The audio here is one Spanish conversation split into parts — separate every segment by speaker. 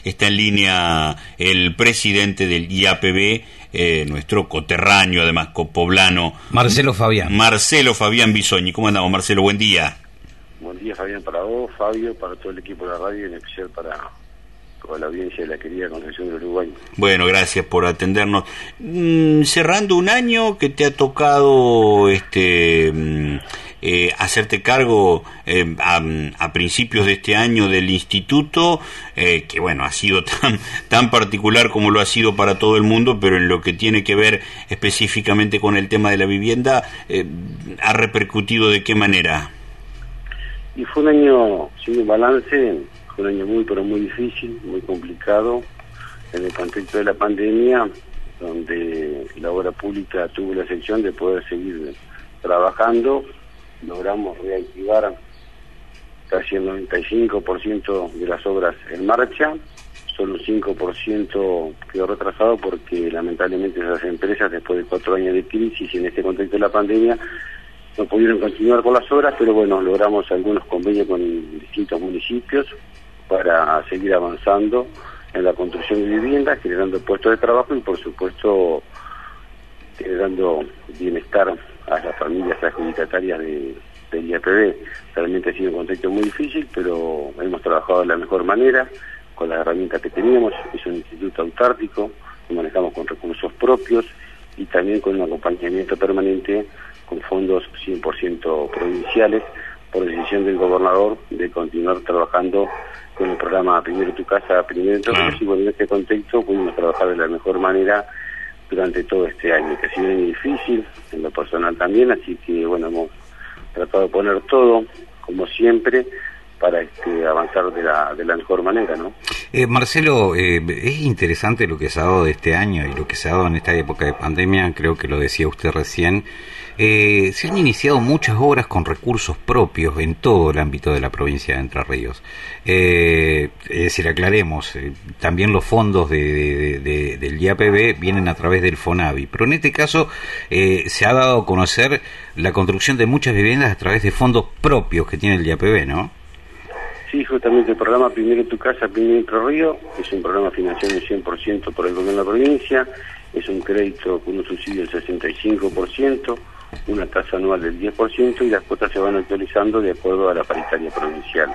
Speaker 1: está en línea el presidente del IAPB, nuestro coterráneo, además copoblano,
Speaker 2: Marcelo Fabián
Speaker 1: Bisogni. ¿Cómo andamos, Marcelo? Buen día.
Speaker 3: Buen día, Fabián, para vos, Fabio, para todo el equipo de la radio y en especial para la audiencia de la querida Concepción del Uruguay.
Speaker 1: Bueno, gracias por atendernos. Cerrando un año que te ha tocado hacerte cargo a principios de este año del instituto, que bueno, ha sido tan particular como lo ha sido para todo el mundo, pero en lo que tiene que ver específicamente con el tema de la vivienda, ¿ha repercutido de qué manera?
Speaker 3: Y fue un año sin un balance, fue un año muy pero muy difícil, muy complicado, en el contexto de la pandemia, donde la obra pública tuvo la excepción de poder seguir trabajando. Logramos reactivar casi el 95% de las obras en marcha, solo un 5% quedó retrasado porque lamentablemente esas empresas, después de 4 años de crisis y en este contexto de la pandemia, no pudieron continuar con las obras, pero bueno, logramos algunos convenios con distintos municipios para seguir avanzando en la construcción de viviendas, generando puestos de trabajo y por supuesto generando bienestar a las familias adjudicatarias del IAPB. Realmente ha sido un contexto muy difícil, pero hemos trabajado de la mejor manera, con las herramientas que teníamos. Es un instituto autárquico, que manejamos con recursos propios y también con un acompañamiento permanente con fondos 100% provinciales, por decisión del gobernador de continuar trabajando con el programa Primero tu casa, primero tu casa. Y bueno, en este contexto pudimos trabajar de la mejor manera durante todo este año, que ha sido muy difícil, en lo personal también, así que bueno, hemos tratado de poner todo, como siempre, para avanzar de la mejor manera, ¿no?
Speaker 2: Marcelo, es interesante lo que se ha dado de este año y lo que se ha dado en esta época de pandemia, creo que lo decía usted recién. Se han iniciado muchas obras con recursos propios en todo el ámbito de la provincia de Entre Ríos. Es decir, aclaremos, también los fondos del IAPB vienen a través del FONAVI, pero en este caso se ha dado a conocer la construcción de muchas viviendas a través de fondos propios que tiene el IAPB, ¿no?
Speaker 3: Sí, justamente el programa Primero tu casa, primero Entre Ríos, es un programa financiado en 100% por el gobierno de la provincia, es un crédito con un subsidio del 65%, una tasa anual del 10% y las cuotas se van actualizando de acuerdo a la paritaria provincial.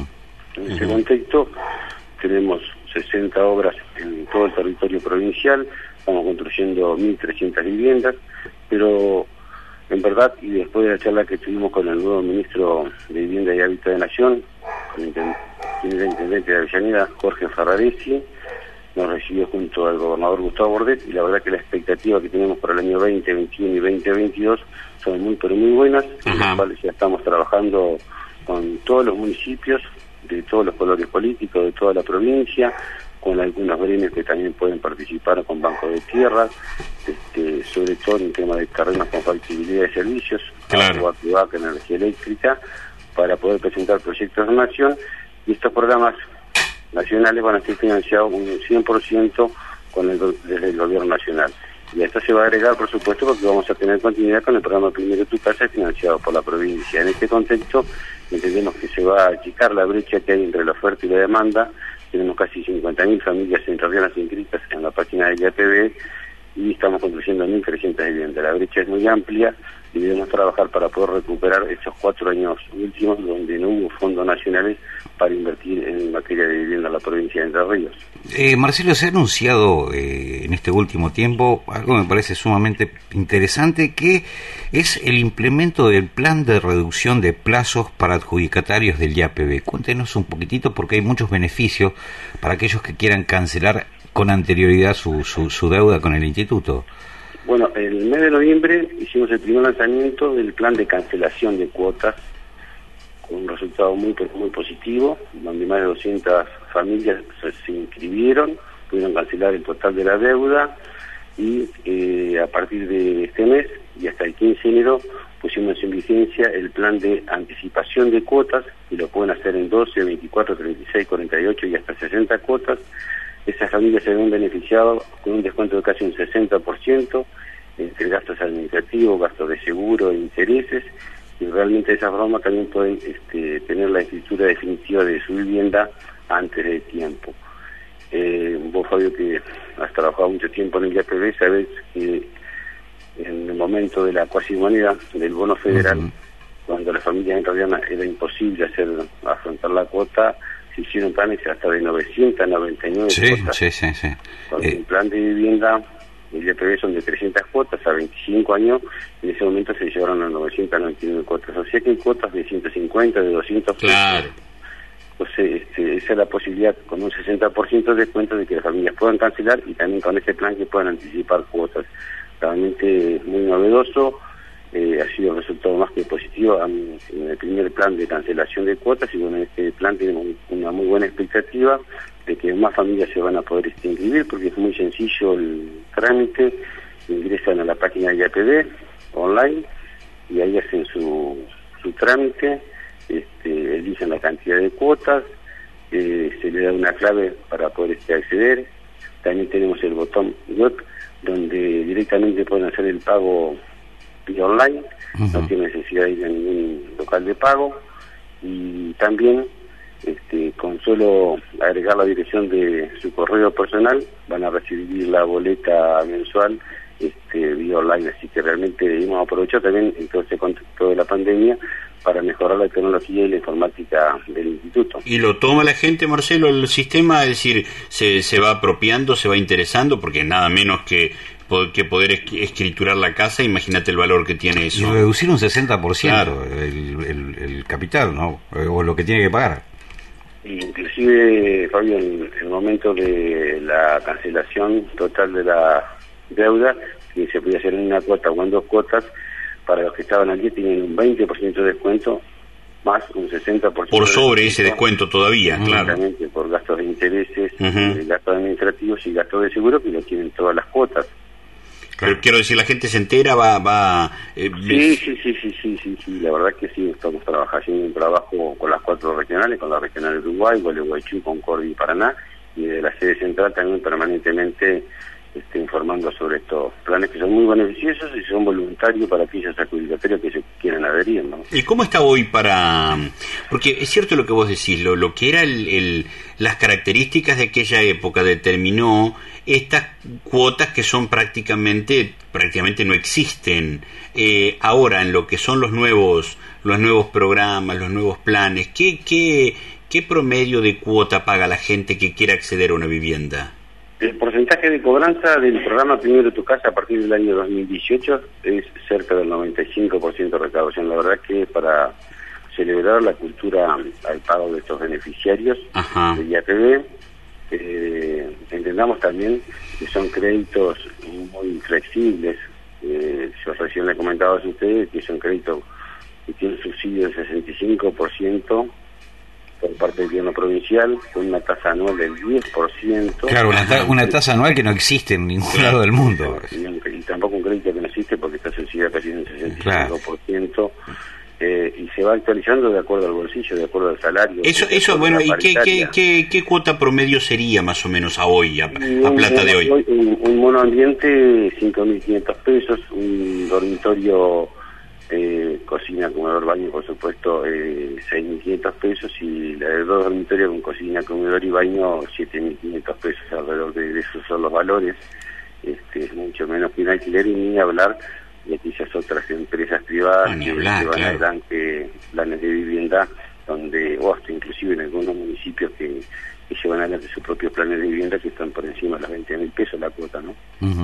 Speaker 3: En ese contexto tenemos 60 obras en todo el territorio provincial, estamos construyendo 1.300 viviendas, pero en verdad, y después de la charla que tuvimos con el nuevo ministro de Vivienda y Hábitat de Nación, con el intendente de Avellaneda, Jorge Ferraresi, nos recibió junto al gobernador Gustavo Bordet, y la verdad que la expectativa que tenemos para el año 2021 y 2022 son muy pero muy buenas, en las cuales ya estamos trabajando con todos los municipios, de todos los colores políticos, de toda la provincia, con algunos gremios que también pueden participar con bancos de tierra, sobre todo en tema de terrenos con factibilidad de servicios, agua, cloaca, energía eléctrica, para poder presentar proyectos de nación, y estos programas nacionales van a ser financiados un 100% desde el gobierno nacional. Y a esto se va a agregar, por supuesto, porque vamos a tener continuidad con el programa Primero tu casa financiado por la provincia. En este contexto entendemos que se va a achicar la brecha que hay entre la oferta y la demanda. Tenemos casi 50.000 familias entrerrianas inscritas en la página del IAPB y estamos construyendo 1.300 viviendas. La brecha es muy amplia y debemos trabajar para poder recuperar esos 4 años últimos donde no hubo fondos nacionales para invertir en materia de vivienda en la provincia de Entre Ríos.
Speaker 2: Marcelo, se ha anunciado en este último tiempo algo que me parece sumamente interesante, que es el implemento del plan de reducción de plazos para adjudicatarios del IAPB. Cuéntenos un poquitito, porque hay muchos beneficios para aquellos que quieran cancelar con anterioridad su deuda con el instituto.
Speaker 3: Bueno, el mes de noviembre hicimos el primer lanzamiento del plan de cancelación de cuotas, con un resultado muy positivo, donde más de 200 familias se inscribieron, pudieron cancelar el total de la deuda y a partir de este mes y hasta el 15 de enero pusimos en vigencia el plan de anticipación de cuotas y lo pueden hacer en 12, 24, 36, 48 y hasta 60 cuotas. Esas familias se ven beneficiadas con un descuento de casi un 60% entre gastos administrativos, gastos de seguro e intereses, y realmente de esa forma también pueden tener la escritura definitiva de su vivienda antes de tiempo. Fabio, que has trabajado mucho tiempo en el IAPB, sabes que en el momento de la cuasi moneda, del bono federal, cuando las familias en realidad era imposible afrontar la cuota, se hicieron planes hasta de 999 cuotas.
Speaker 2: Sí.
Speaker 3: Con el plan de vivienda, el IAPB son de 300 cuotas a 25 años, en ese momento se llevaron a 999 cuotas. O sea que hay cuotas de 150, de 200 pesos.
Speaker 1: Claro.
Speaker 3: Entonces, esa es la posibilidad, con un 60% de descuento, de que las familias puedan cancelar y también con este plan que puedan anticipar cuotas. Realmente muy novedoso, ha sido un resultado más que positivo en el primer plan de cancelación de cuotas, y bueno, en este plan tenemos una muy buena expectativa de que más familias se van a poder inscribir, porque es muy sencillo el trámite. Ingresan a la página de IAPB online y ahí hacen su trámite, eligen la cantidad de cuotas, se le da una clave para poder acceder. También tenemos el botón web, donde directamente pueden hacer el pago vía online, no tiene necesidad de ir a ningún local de pago, y también con solo agregar la dirección de su correo personal van a recibir la boleta mensual vía online. Así que realmente hemos aprovechado también en todo este contexto de la pandemia para mejorar la tecnología y la informática del instituto.
Speaker 1: ¿Y lo toma la gente, Marcelo, el sistema? Es decir, se va apropiando, se va interesando, porque nada menos que poder escriturar la casa, imagínate el valor que tiene eso.
Speaker 2: Y reducir un 60%
Speaker 1: claro.
Speaker 2: el capital, ¿no? O lo que tiene que pagar.
Speaker 3: Inclusive, Fabio, en el momento de la cancelación total de la deuda, que se podía hacer en una cuota o en dos cuotas, para los que estaban allí tienen un 20% de descuento, más un 60%
Speaker 1: por sobre ese descuento todavía, claro.
Speaker 3: Por gastos de intereses, gastos administrativos y gastos de seguro, que lo tienen todas las cuotas.
Speaker 1: Pero quiero decir, la gente se entera,
Speaker 3: Sí, la verdad que sí, estamos haciendo un trabajo con las 4 regionales, con la regional de Uruguay, Gualeguaychú, Concordia y Paraná, y de la sede central también permanentemente informando sobre estos planes, que son muy beneficiosos y son voluntarios para aquellos adjudicatarios que se quieran adherir, ¿no?
Speaker 1: ¿Y cómo está hoy porque es cierto lo que vos decís, lo que era las características de aquella época determinó estas cuotas que son prácticamente no existen ahora en lo que son los nuevos programas, los nuevos planes. ¿Qué promedio de cuota paga la gente que quiera acceder a una vivienda?
Speaker 3: El porcentaje de cobranza del programa Primero Tu Casa a partir del año 2018 es cerca del 95% de recaudación. La verdad que para celebrar la cultura al pago de estos beneficiarios de IAPB, entendamos también que son créditos muy flexibles. Yo recién le comentaba a ustedes que son créditos que tienen subsidio del 65% por parte del gobierno provincial, con una tasa anual del 10%.
Speaker 2: Claro, una tasa anual que no existe en ningún lado del mundo.
Speaker 3: Y tampoco un crédito que no existe, porque está subsidiado casi en el 65%. Y se va actualizando de acuerdo al bolsillo, de acuerdo al salario.
Speaker 1: Eso bueno, ¿y qué cuota promedio sería más o menos a hoy, a plata de hoy?
Speaker 3: Un monoambiente, 5.500 pesos, un dormitorio, cocina, comedor, baño, por supuesto, 6.500 pesos, y la de 2 dormitorios con cocina, comedor y baño, 7.500 pesos. Alrededor de esos son los valores. Es mucho menos que un alquiler, y ni hablar de aquellas otras empresas privadas que van adelante planes de vivienda, donde, hasta inclusive en algunos municipios que llevan adelante sus propios planes de vivienda, que están por encima de los 20.000 pesos la cuota, ¿no?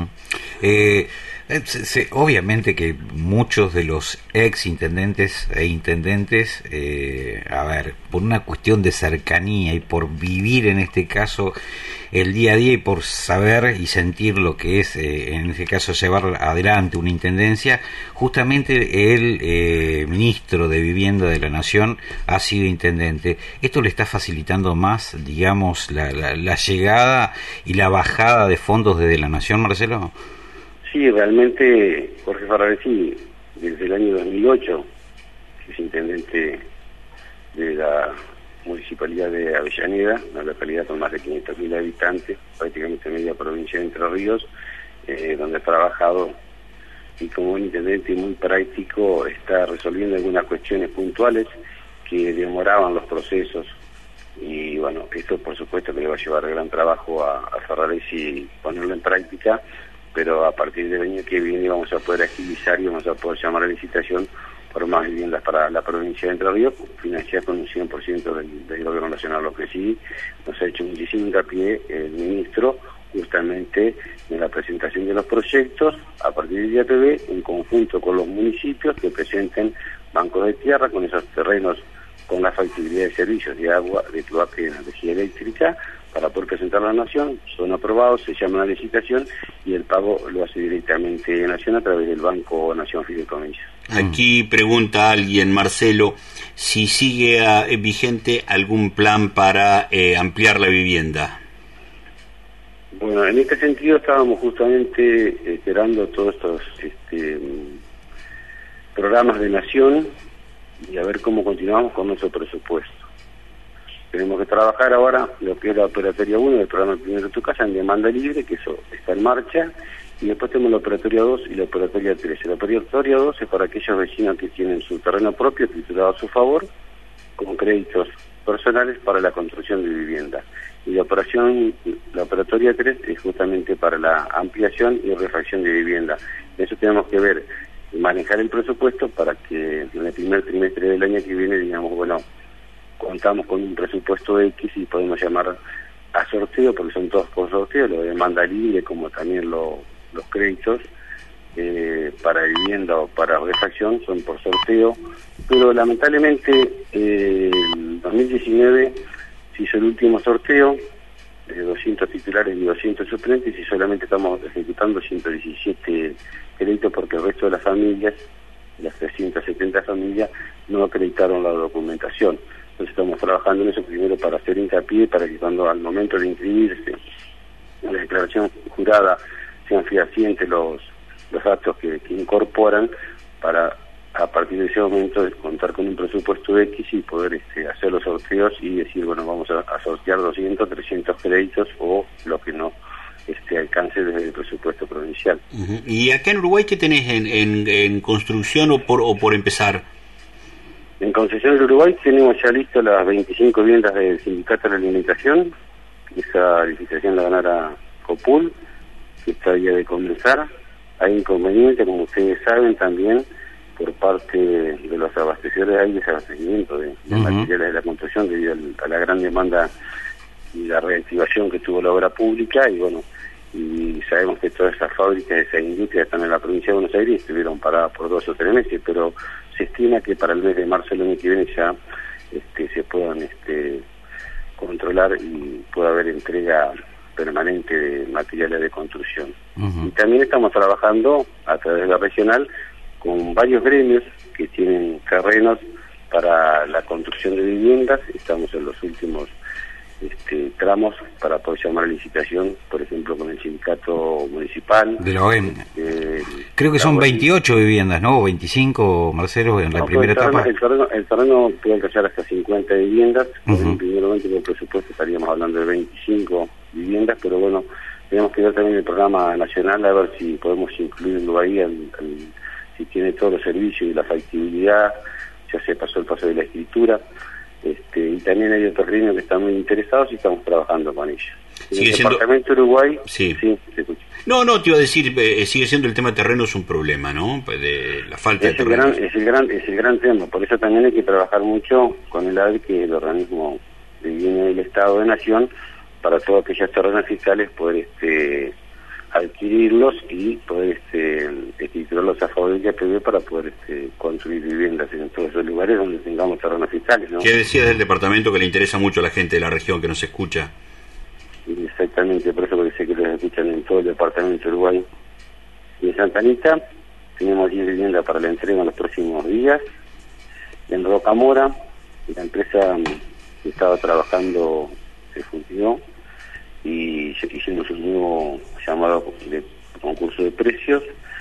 Speaker 2: Obviamente que muchos de los ex intendentes e intendentes, por una cuestión de cercanía y por vivir en este caso el día a día y por saber y sentir lo que es, en este caso, llevar adelante una intendencia, justamente el ministro de Vivienda de la Nación ha sido intendente. ¿Esto le está facilitando más, digamos, la llegada y la bajada de fondos desde la Nación, Marcelo?
Speaker 3: Sí, realmente Jorge Ferraresi, desde el año 2008, que es intendente de la municipalidad de Avellaneda, una localidad con más de 500.000 habitantes, prácticamente media provincia de Entre Ríos, donde ha trabajado, y como un intendente muy práctico está resolviendo algunas cuestiones puntuales que demoraban los procesos y bueno, esto por supuesto que le va a llevar gran trabajo a Ferraresi ponerlo en práctica, pero a partir del año que viene vamos a poder agilizar y vamos a poder llamar a licitación por más viviendas para la provincia de Entre Ríos, financiadas con un 100% del gobierno nacional. Lo que sí nos ha hecho muchísimo hincapié el ministro, justamente en la presentación de los proyectos, a partir del IAPB, en conjunto con los municipios que presenten bancos de tierra con esos terrenos con la factibilidad de servicios de agua, de cloaca y de energía eléctrica, para poder presentar a la Nación. Son aprobados, se llama a licitación y el pago lo hace directamente Nación a través del Banco Nación Fideicomiso.
Speaker 1: Aquí pregunta alguien, Marcelo, si sigue vigente algún plan para ampliar la vivienda.
Speaker 3: Bueno, en este sentido estábamos justamente esperando todos estos programas de Nación y a ver cómo continuamos con nuestro presupuesto. Tenemos que trabajar ahora lo que es la operatoria 1 del programa Primero Tu Casa en demanda libre, que eso está en marcha, y después tenemos la operatoria 2 y la operatoria 3. La operatoria 2 es para aquellos vecinos que tienen su terreno propio titulado a su favor, con créditos personales para la construcción de vivienda. Y la operatoria 3 es justamente para la ampliación y refacción de vivienda. Eso tenemos que ver y manejar el presupuesto para que en el primer trimestre del año que viene digamos, bueno, contamos con un presupuesto X y podemos llamar a sorteo, porque son todos por sorteo, lo de demanda libre como también los créditos para vivienda o para refacción son por sorteo, pero lamentablemente en 2019 se hizo el último sorteo de 200 titulares y 200 suplentes y solamente estamos ejecutando 117 créditos porque el resto de las familias, las 370 familias, no acreditaron la documentación. Entonces estamos trabajando en eso primero para hacer hincapié, para que cuando al momento de inscribirse en la declaración jurada sean fehacientes los datos que incorporan, para a partir de ese momento contar con un presupuesto X y poder hacer los sorteos y decir, bueno, vamos a sortear 200, 300 créditos o lo que no alcance desde el presupuesto provincial.
Speaker 1: Uh-huh. ¿Y acá en Uruguay qué tenés en construcción o por empezar?
Speaker 3: En concesión de Uruguay tenemos ya listas las 25 viviendas del Sindicato de la Alimentación. Esa licitación la ganará Copul, que está a día de comenzar. Hay inconvenientes, como ustedes saben, también por parte de los abastecedores, hay desabastecimiento de materiales de la construcción debido a la gran demanda y la reactivación que tuvo la obra pública, y bueno, y sabemos que todas esas fábricas, esas industrias están en la provincia de Buenos Aires y estuvieron paradas por 2 o 3 meses, pero se estima que para el mes de marzo del año que viene ya se puedan controlar y pueda haber entrega permanente de materiales de construcción. Y también estamos trabajando a través de la regional con varios gremios que tienen terrenos para la construcción de viviendas. Estamos en los últimos tramos para poder llamar a licitación, por ejemplo con el sindicato municipal
Speaker 2: de la OEM. Creo que son 28 viviendas, ¿no? O 25, Marcelo, en la primera etapa.
Speaker 3: El terreno puede alcanzar hasta 50 viviendas. En el primer momento del presupuesto estaríamos hablando de 25 viviendas, pero bueno, tenemos que ver también el programa nacional a ver si podemos incluirlo ahí, si tiene todos los servicios y la factibilidad. Ya se pasó el paso de la escritura. Y también hay otros gremios que están muy interesados y estamos trabajando con ellos. En el departamento de Uruguay,
Speaker 1: sí,
Speaker 3: se escucha.
Speaker 1: No, te iba a decir, sigue siendo el tema de terrenos un problema, ¿no? De la falta de terrenos.
Speaker 3: Es el gran tema, por eso también hay que trabajar mucho con el ADE, que es el organismo de vivienda del Estado de Nación, para todos aquellos terrenos fiscales poder adquirirlos y poder titularlos a favor del IAPB para poder construir viviendas en todos esos lugares donde tengamos terrenos fiscales, ¿no?
Speaker 1: ¿Qué decías del departamento que le interesa mucho a la gente de la región que nos escucha?
Speaker 3: Exactamente, por eso porque sé que los escuchan en todo el departamento de Uruguay. Y en Santa Anita tenemos 10 viviendas para la entrega en los próximos días. En Rocamora, la empresa que estaba trabajando se fundió y hicimos un nuevo llamado de concurso de precios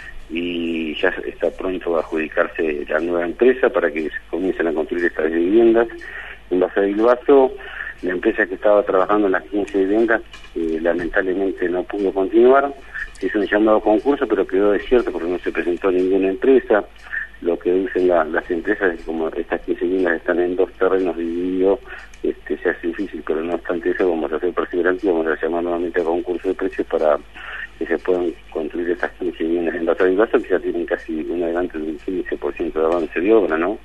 Speaker 3: y ya está pronto a adjudicarse la nueva empresa para que comiencen a construir estas viviendas. En Base de Bilbaso, la empresa que estaba trabajando en las 15 viviendas lamentablemente no pudo continuar. Se hizo un llamado concurso, pero quedó desierto porque no se presentó ninguna empresa. lo que dicen las empresas es que como estas 15 viviendas están en 2 terrenos divididos, se hace difícil, pero no obstante eso vamos a ser perseverantes y vamos a llamar nuevamente a concurso de precios para que se puedan construir estas 15 viviendas en Basa y Basa, que ya tienen casi un adelante del 15% de avance de obra, ¿no?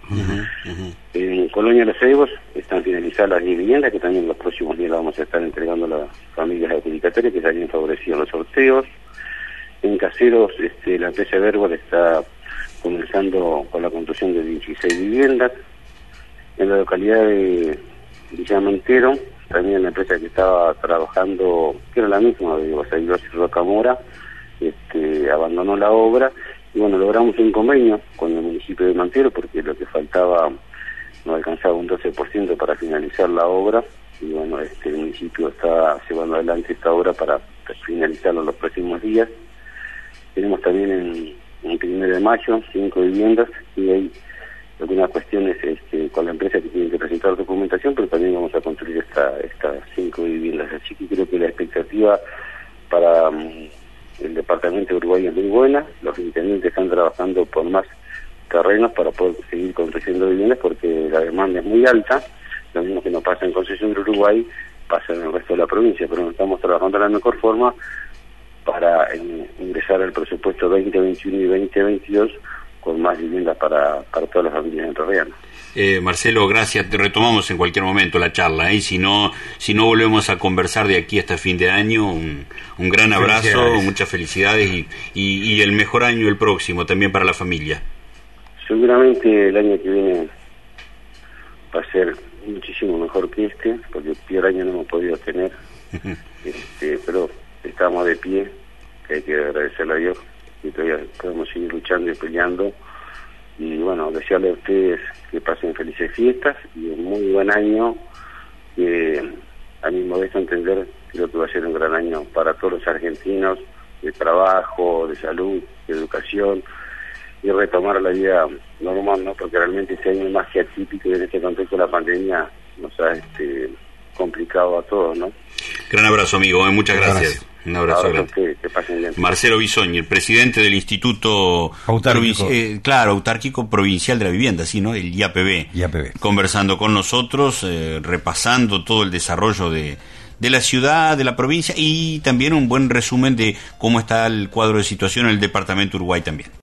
Speaker 3: En Colonia Los Ceibos están finalizadas las 10 viviendas, que también en los próximos días las vamos a estar entregando a las familias adjudicatarias que se hayan favorecido en los sorteos. En Caseros, la empresa Verbal está comenzando con la construcción de 16 viviendas. En la localidad de Villamontero, también la empresa que estaba trabajando, que era la misma de Basayos y Rocamora, abandonó la obra y bueno, logramos un convenio con el municipio de Montero porque lo que faltaba no alcanzaba un 12% para finalizar la obra y bueno, el municipio está llevando adelante esta obra para finalizarlo en los próximos días. Tenemos también en 1 de mayo 5 viviendas y hay algunas cuestiones con la empresa que tienen que presentar documentación, pero también vamos a construir estas 5 viviendas. Así que creo que la expectativa para el departamento de Uruguay es muy buena. Los intendentes están trabajando por más terrenos para poder seguir construyendo viviendas porque la demanda es muy alta. Lo mismo que no pasa en Concesión de Uruguay, pasa en el resto de la provincia, pero no estamos trabajando de la mejor forma para ingresar al presupuesto 2021 y 2022 con más viviendas para todas las familias entrerrianas.
Speaker 1: Marcelo, gracias. Te retomamos en cualquier momento la charla. Si no volvemos a conversar de aquí hasta fin de año, un gran abrazo, muchas felicidades y el mejor año el próximo también para la familia.
Speaker 3: Seguramente el año que viene va a ser muchísimo mejor que porque el peor año no hemos podido tener, pero estamos de pie, que hay que agradecerle a Dios y todavía podemos seguir luchando y peleando y bueno, desearle a ustedes que pasen felices fiestas y un muy buen año que a mi modesto entender creo que va a ser un gran año para todos los argentinos de trabajo, de salud, de educación y retomar la vida normal, ¿no? Porque realmente este año es más que atípico y en este contexto de la pandemia nos ha complicado a todos, ¿no?
Speaker 1: Gran abrazo, amigo, muchas gracias. Un abrazo grande.
Speaker 3: Que pasen bien.
Speaker 1: Marcelo Bisoñi, el presidente del Instituto Autárquico Provincial de la Vivienda, ¿sí, no? El IAPB. Conversando con nosotros, repasando todo el desarrollo de la ciudad, de la provincia y también un buen resumen de cómo está el cuadro de situación en el departamento Uruguay también.